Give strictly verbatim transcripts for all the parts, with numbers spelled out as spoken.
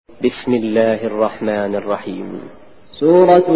بسم الله الرحمن الرحيم. سورة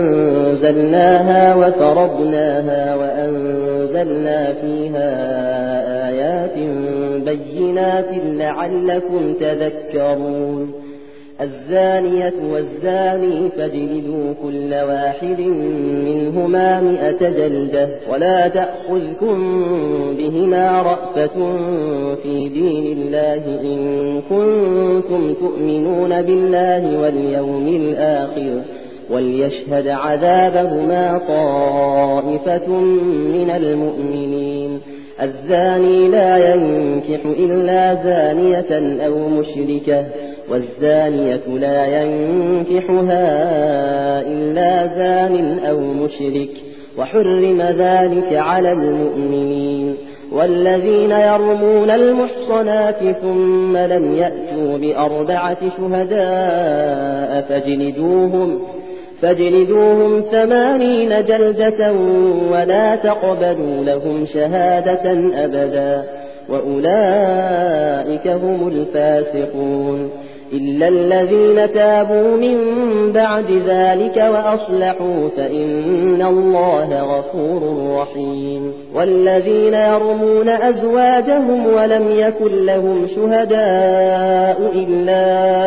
أنزلناها وفرضناها وأنزلنا فيها آيات بينات لعلكم تذكرون. الزانية والزاني فاجلدوا كل واحد منهما مئة جلدة ولا تأخذكم بهما رأفة في دين الله إن كنتم تؤمنون بالله واليوم الآخر وليشهد عذابهما طائفة من المؤمنين. الزاني لا ينكح إلا زانية أو مشركة والزانية لا ينكحها إلا زان أو مشرك وحرم ذلك على المؤمنين. والذين يرمون المحصنات ثم لم يأتوا بأربعة شهداء فاجلدوهم فاجلدوهم ثمانين جلدة ولا تقبلوا لهم شهادة أبدا وأولئك هم الفاسقون إلا الذين تابوا من بعد ذلك وأصلحوا فإن الله غفور رحيم. والذين يرمون أزواجهم ولم يكن لهم شهداء إلا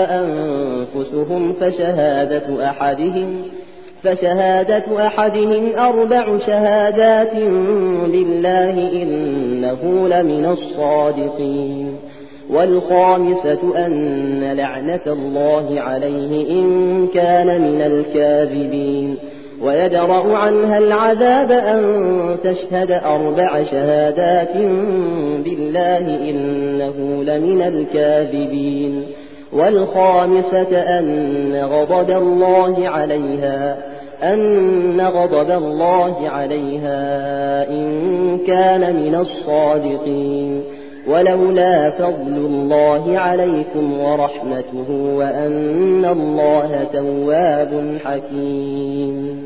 أنفسهم فشهادة أحدهم فشهادة أحدهم أربع شهادات بالله إنه لمن الصادقين. والخامسة أن لعنة الله عليه إن كان من الكاذبين. ويدرأ عنها العذاب أن تشهد أربع شهادات بالله إنه لمن الكاذبين. والخامسة أن غضب الله عليها أن غضب الله عليها إن كان من الصادقين. ولولا فضل الله عليكم ورحمته وأن الله تواب حكيم.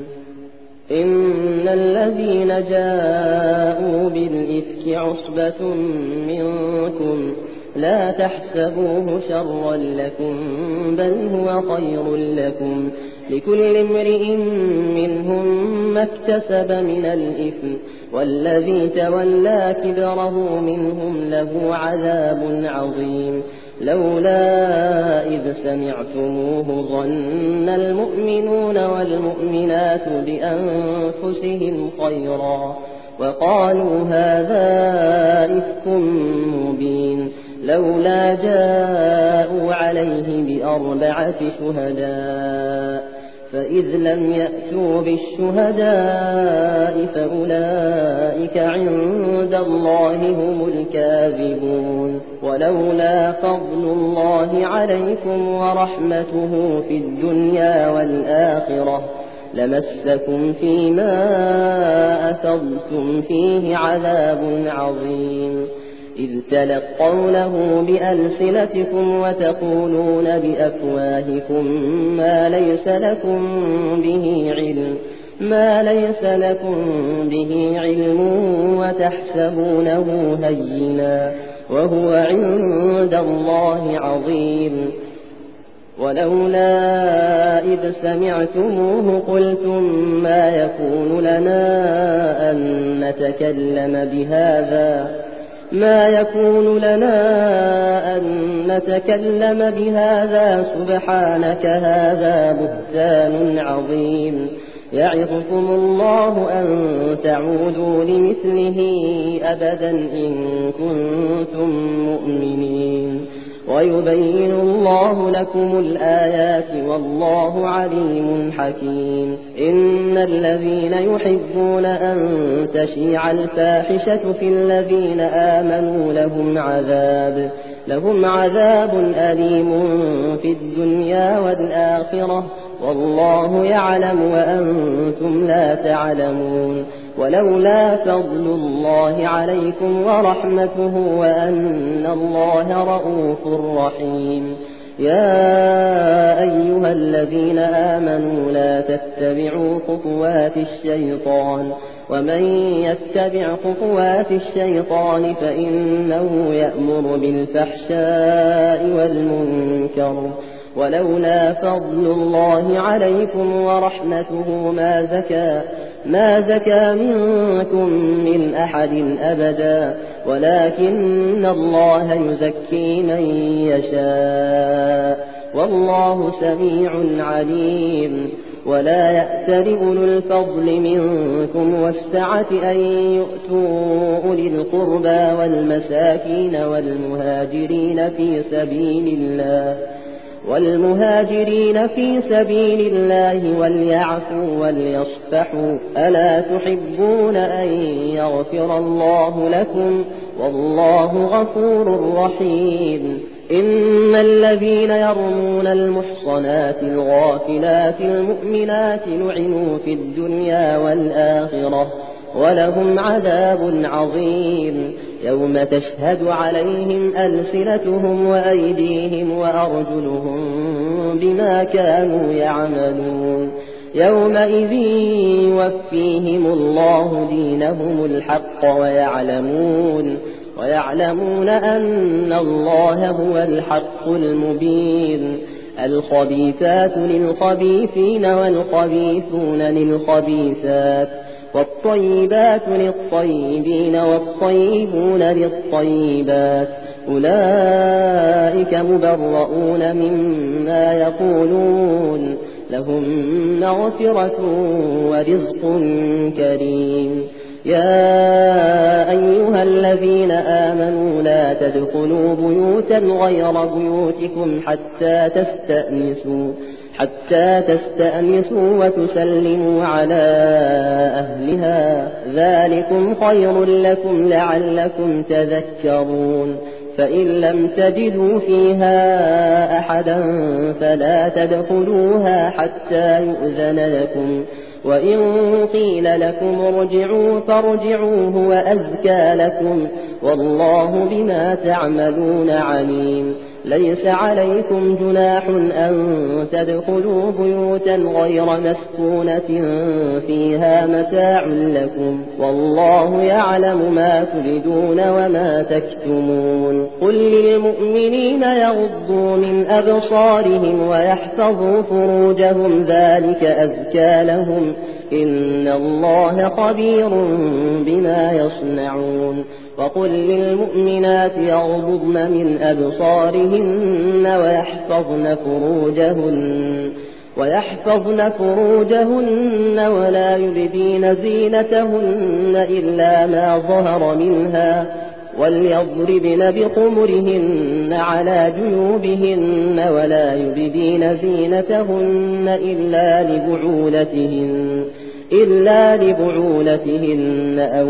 إن الذين جاءوا بالإفك عصبة منكم لا تحسبوه شرا لكم بل هو خير لكم لكل امرئ منهم ما اكتسب من الإثم والذي تولى كبره منهم له عذاب عظيم. لولا إذ سمعتموه ظن المؤمنون والمؤمنات بأنفسهم خيرا وقالوا هذا إفك مبين. لولا جاءوا عليه بأربعة شهداء فإذ لم يأتوا بالشهداء فأولئك عند الله هم الكاذبون. ولولا فضل الله عليكم ورحمته في الدنيا والآخرة لمسكم فيما أفضتم فيه عذاب عظيم. إذ تلقونه بألسنتكم وتقولون بأفواهكم ما ليس لكم به علم ما ليس لكم به علم وتحسبونه هينا وهو عند الله عظيم. ولولا إذ سمعتموه قلتم ما يكون لنا أن نتكلم بهذا ما يكون لنا أن نتكلم بهذا سبحانك هذا بهتان عظيم. يعظكم الله أن تعودوا لمثله أبدا إن كنتم مؤمنين. ويبين الله لكم الآيات والله عليم حكيم. إن الذين يحبون أن تشيع الفاحشة في الذين آمنوا لهم عذاب لهم عذاب أليم في الدنيا والآخرة والله يعلم وأنتم لا تعلمون. ولولا فضل الله عليكم ورحمته وأن الله رؤوف رحيم. يا أيها الذين آمنوا لا تتبعوا خطوات الشيطان ومن يتبع خطوات الشيطان فإنه يأمر بالفحشاء والمنكر ولولا فضل الله عليكم ورحمته ما زكى ما زكى منكم من أحد أبدا ولكن الله يزكي من يشاء والله سميع عليم. ولا يأتل أولو الفضل منكم والسعة أن يؤتوا أولي القربى والمساكين والمهاجرين في سبيل الله والمهاجرين في سبيل الله وليعفوا وليصفحوا ألا تحبون أن يغفر الله لكم والله غفور رحيم. إن الذين يرمون المحصنات الغافلات المؤمنات لعنوا في الدنيا والآخرة ولهم عذاب عظيم يوم تشهد عليهم ألسنتهم وأيديهم وأرجلهم بما كانوا يعملون يومئذ يوفيهم الله دينهم الحق ويعلمون ويعلمون أن الله هو الحق المبين. الخبيثات للخبيثين والخبيثون للخبيثات والطيبات للطيبين والطيبون للطيبات أولئك مبرؤون مما يقولون لهم مغفرة ورزق كريم. يا أيها الذين آمنوا لا تدخلوا بيوتا غير بيوتكم حتى تستأنسوا حتى تستأنسوا وتسلموا على أهلها ذلكم خير لكم لعلكم تذكرون. فإن لم تجدوا فيها أحدا فلا تدخلوها حتى يؤذن لكم وإن قيل لكم ارجعوا فارجعوا هو أزكى لكم والله بما تعملون عليم. ليس عليكم جناح أن تدخلوا بيوتا غير مسكونة فيها متاع لكم والله يعلم ما تبدون وما تكتمون. قل للمؤمنين يغضوا من أبصارهم ويحفظوا فروجهم ذلك أزكى لهم إن الله خبير بما يصنعون. وقل للمؤمنات يغضضن من أبصارهن ويحفظن فروجهن ويحفظن فروجهن ولا يبدين زينتهن إلا ما ظهر منها وليضربن بخمرهن على جيوبهن ولا يبدين زينتهن إلا لبعولتهن إلا لبعولتهن أو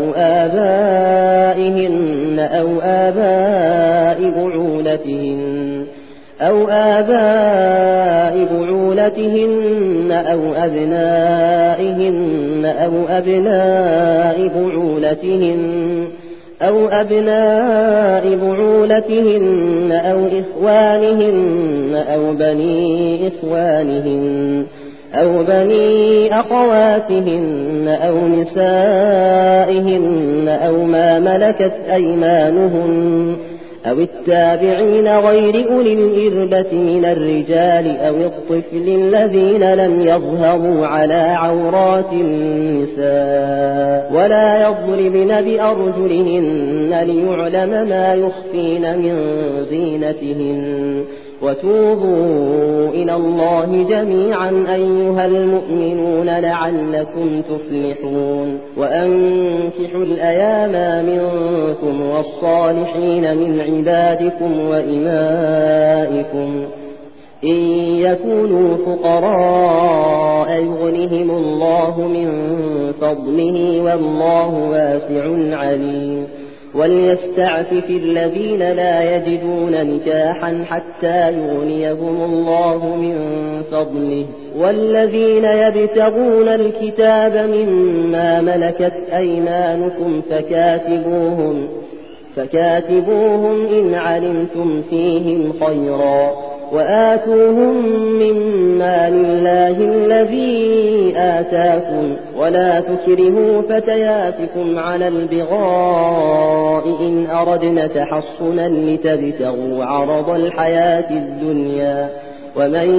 آبائهن أو آباء بعولتهن أو آباء بعولتهن أو أبنائهن أو أبناء بعولتهن أو أبناء بعولتهن أو إخوانهن أو بني إخوانهن أو بني أخواتهن أو نسائهن أو ما ملكت أيمانهن أو التابعين غير أولي الإربة من الرجال أو الطفل الذين لم يظهروا على عورات النساء ولا يضربن بأرجلهن ليعلم ما يخفين من زينتهن. وتوبوا إلى الله جميعا أيها المؤمنون لعلكم تفلحون. وأنكحوا الأيام منكم والصالحين من عبادكم وإمائكم إن يكونوا فقراء يغنهم الله من فضله والله واسع عليم. وليستعفف الذين لا يجدون نكاحا حتى يغنيهم الله من فضله والذين يبتغون الكتاب مما ملكت أيمانكم فكاتبوهم فكاتبوهم إن علمتم فيهم خيرا وآتوهم مما لله الذي آتاكم ولا تكرهوا فتياتكم على البغاء إن أردنا تحصنا لتبتغوا عرض الحياة الدنيا ومن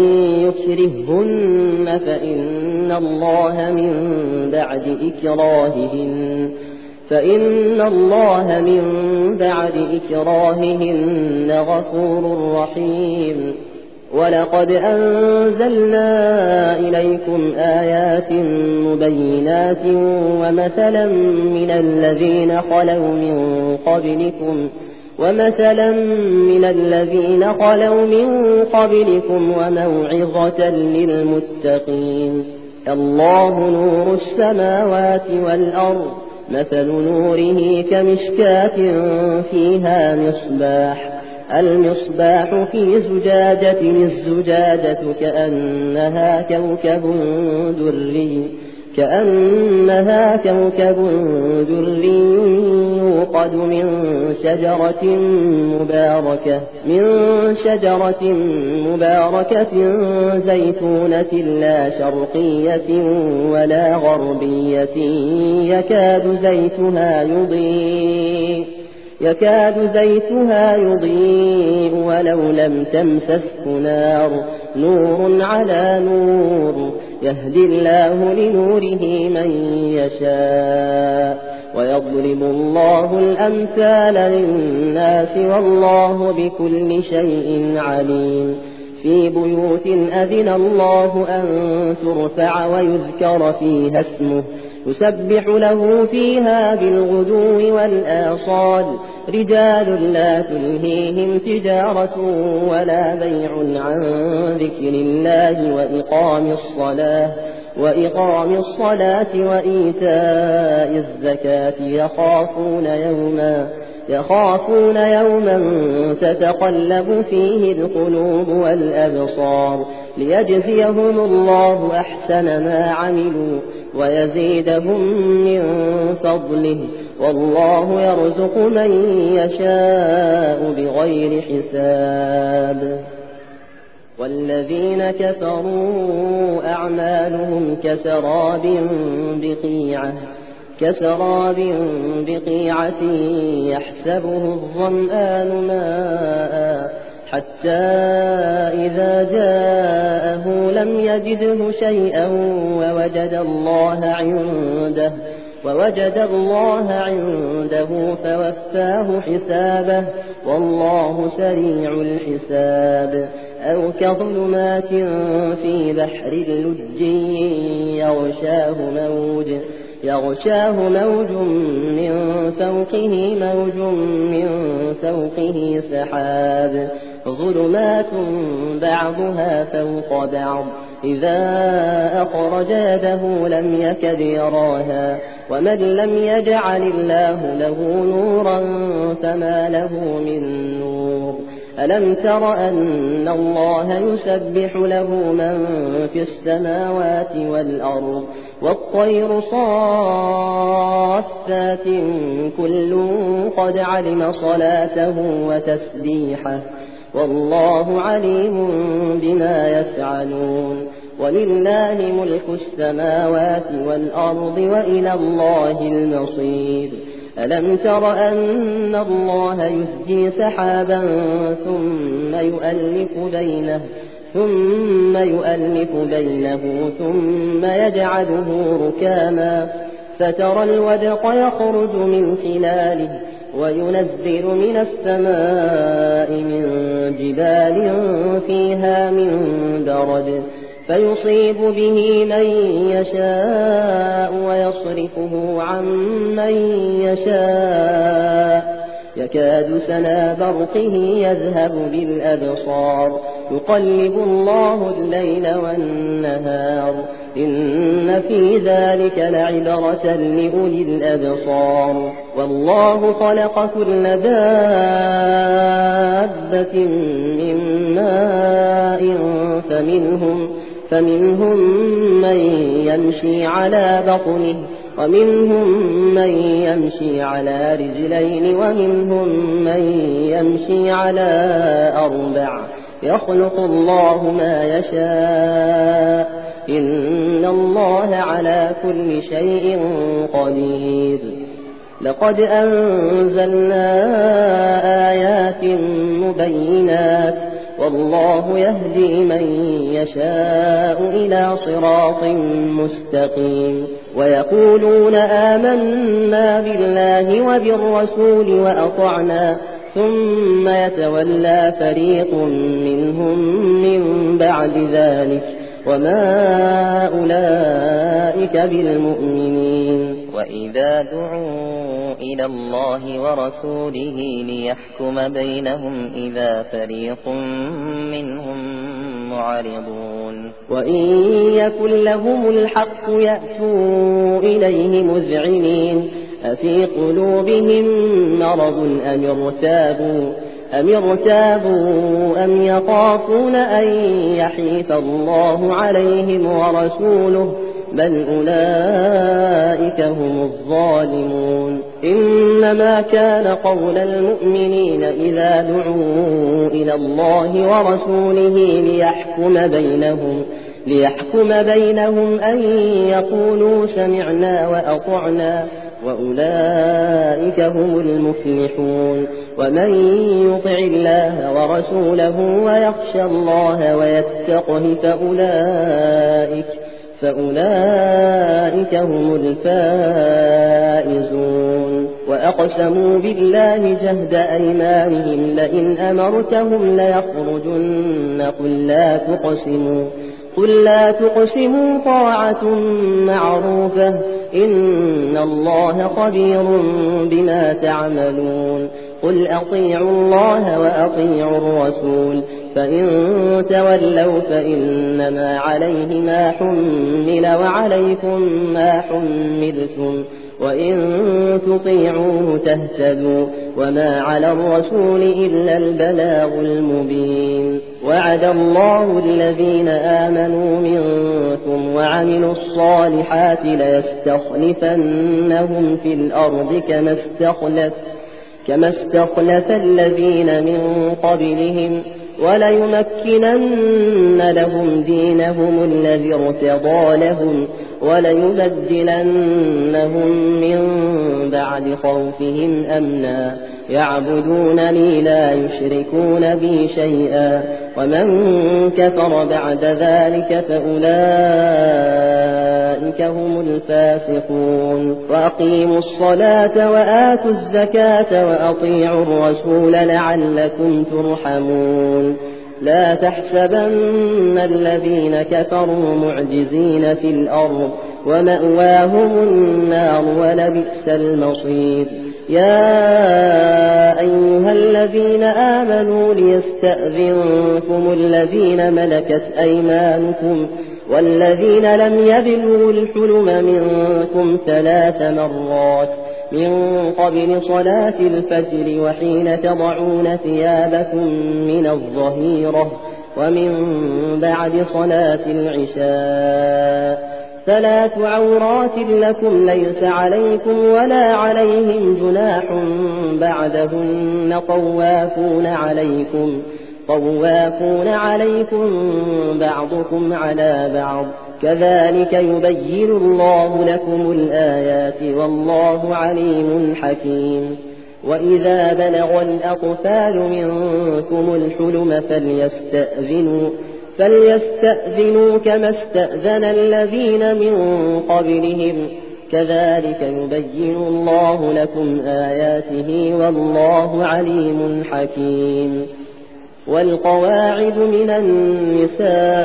يكرههن فإن الله من بعد إكراههن فإن الله من بعد إكراههن غفور رحيم. ولقد أنزلنا إليكم آيات مبينات ومثلا من الذين خلوا من قبلكم ومثلا من الذين خلوا من قبلكم وموعظة للمتقين. الله نور السماوات والأرض مثل نوره كمشكاة فيها مصباح المصباح في زجاجة الزجاجة كأنها كوكب دري كأنها كوكب دري يوقد من شجرة مباركة من شجرة مباركة زيتونة لا شرقية ولا غربية يكاد زيتها يضيء يكاد زيتها يضيء ولو لم تمسسه نار نور على نور يهدي الله لنوره من يشاء ويضرب الله الأمثال للناس والله بكل شيء عليم. في بيوت أذن الله أن ترفع ويذكر فيها اسمه يسبح له فيها بالغدو والآصال رجال لا تلهيهم تجارة ولا بيع عن ذكر الله وإقام الصلاة وإقام الصلاة وإيتاء الزكاة يخافون يوما يخافون يوما تتقلب فيه القلوب والأبصار ليجزيهم الله أحسن ما عملوا ويزيدهم من فضله والله يرزق من يشاء بغير حساب. والذين كفروا أعمالهم كسراب بقيعة كسراب بقيعة يحسبه الظمآن ماء حتى إذا جاءه لم يجده شيئا ووجد الله عنده ووجد الله عنده فوفاه حسابه والله سريع الحساب. أو كظلمات في بحر لجي يغشاه موج يغشاه موج من فوقه موج من فوقه سحاب ظلمات بعضها فوق بعض إذا أخرج يده لم يكد يراها ومن لم يجعل الله له نورا فما له من نور. ألم تر أن الله يسبح له من في السماوات والأرض والطير صافات كل قد علم صلاته وتسبيحه والله عليم بما يفعلون. ولله ملك السماوات والأرض وإلى الله المصير. ألم تر أن الله يزجي سحابا ثم يؤلف بينه ثم يؤلف بينه ثم يجعله ركاما فترى الودق يخرج من خلاله وينزل من السماء من جبال فيها من برد فيصيب به من يشاء ويصرفه عن من يشاء يكاد سنا برقه يذهب بالأبصار يقلب الله الليل والنهار إن في ذلك لعبرة لأولي الأبصار. والله خلق كل دابة من ماء فمنهم فمنهم من يمشي على بطنه ومنهم من يمشي على رجلين ومنهم من يمشي على أربع يخلق الله ما يشاء إن الله على كل شيء قدير. لقد أنزلنا آيات مبينات والله يهدي من يشاء إلى صراط مستقيم. ويقولون آمنا بالله وبالرسول وأطعنا ثم يتولى فريق منهم من بعد ذلك وما أولئك بالمؤمنين. وإذا دعوا إلى الله ورسوله ليحكم بينهم إذا فريق منهم معرضون. وإن يكن لهم الحق يأتوا إليه مذعنين أفي قلوبهم مرض أم ارتابوا أم ارتابوا أم يخافون أن يحيف الله عليهم ورسوله بل أولئك هم الظالمون. إنما كان قول المؤمنين إذا دعوا إلى الله ورسوله ليحكم بينهم ليحكم بينهم أن يقولوا سمعنا وأطعنا وأولئك هم المفلحون. ومن يطع الله ورسوله ويخشى الله ويتقه فأولئك فأولئك هم الفائزون. وأقسموا بالله جهد أيمانهم لئن أمرتهم ليخرجن قل لا تقسموا قل لا تقسموا طاعة معروفة إن الله خبير بما تعملون. قل أطيعوا الله وأطيعوا الرسول فإن تولوا فإنما عليه ما حمل وعليكم ما حملتم وإن تطيعوه تهتدوا وما على الرسول إلا البلاغ المبين. وعد الله الذين آمنوا منكم وعملوا الصالحات ليستخلفنهم في الأرض كما استخلف كما استخلف الذين من قبلهم وليمكنن لهم دينهم الذي ارتضى لهم وليبدلنهم من بعد خوفهم أمنا يعبدونني لا يشركون بي شيئا ومن كفر بعد ذلك فأولئك هم الفاسقون. وأقيموا الصلاة وآتوا الزكاة وأطيعوا الرسول لعلكم ترحمون. لا تحسبن الذين كفروا معجزين في الأرض ومأواهم النار ولبئس المصير. يا أيها الذين آمنوا ليستأذنكم الذين ملكت أيمانكم والذين لم يبلغوا الحلم منكم ثلاث مرات من قبل صلاة الفجر وحين تضعون ثيابكم من الظهيرة ومن بعد صلاة العشاء ثلاث عورات لكم ليس عليكم ولا عليهم جناح بعدهن طوافون عليكم طوافون عليكم بعضكم على بعض كذلك يبين الله لكم الآيات والله عليم حكيم. وإذا بلغ الأطفال منكم الحلم فليستأذنوا فليستأذنوا كما استأذن الذين من قبلهم كذلك يبين الله لكم آياته والله عليم حكيم. والقواعد من النساء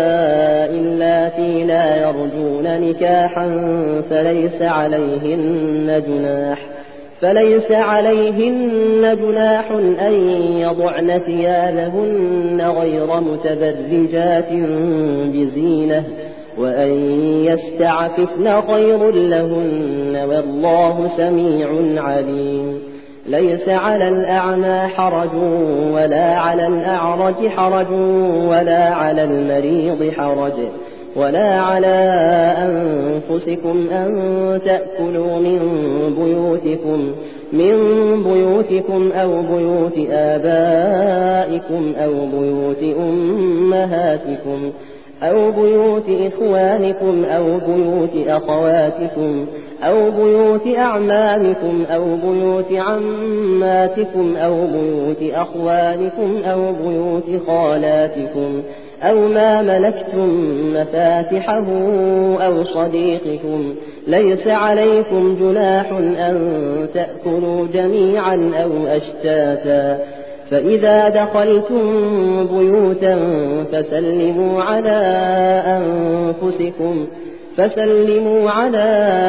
اللاتي لا يرجون نكاحا فليس عليهن جناح فليس عليهن جناح أن يضعن ثيابهن غير متبرجات بزينة وأن يستعففن خير لهن والله سميع عليم. ليس على الأعمى حرج ولا على الأعرج حرج ولا على المريض حرج ولا على أنفسكم أن تأكلوا من بيوتكم من بيوتكم أو بيوت آبائكم أو بيوت أمهاتكم أو بيوت إخوانكم أو بيوت أخواتكم أو بيوت أعمامكم أو بيوت عماتكم أو بيوت أخوالكم أو بيوت خالاتكم أو ما ملكتم مفاتحه أو صديقكم. ليس عليكم جناح أن تأكلوا جميعا أو أشتاتا. فإذا دخلتم بيوتا فسلموا على أنفسكم فسلموا على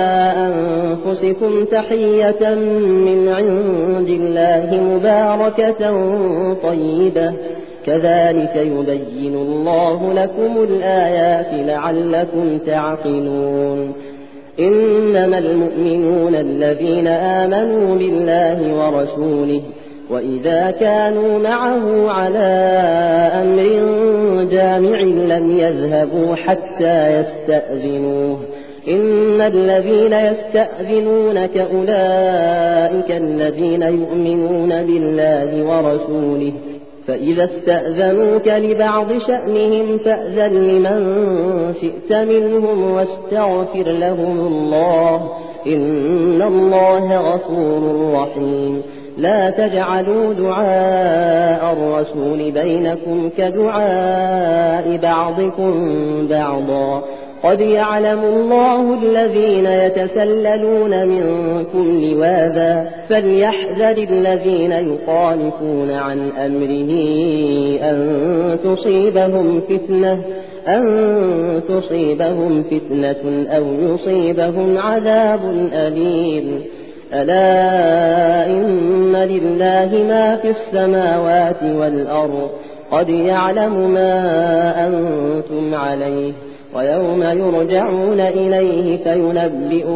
أنفسكم تحية من عند الله مباركة طيبة. كذلك يبين الله لكم الآيات لعلكم تعقلون. إنما المؤمنون الذين آمنوا بالله ورسوله وإذا كانوا معه على أمر جامع لم يذهبوا حتى يستأذنوه. إن الذين يستأذنونك أولئك الذين يؤمنون بالله ورسوله فإذا استأذنوك لبعض شأنهم فأذن لمن شئت منهم واستغفر لهم الله إن الله غفور رحيم. لا تجعلوا دعاء الرسول بينكم كدعاء بعضكم بعضا. قد يعلم الله الذين يتسللون منكم لواذا فليحذر الذين يخالفون عن أمره أن تصيبهم فتنة أن تصيبهم فتنة أو يصيبهم عذاب أليم. ألا إن لله ما في السماوات والأرض قد يعلم ما أنتم عليه ويوم يرجعون إليه فينبئ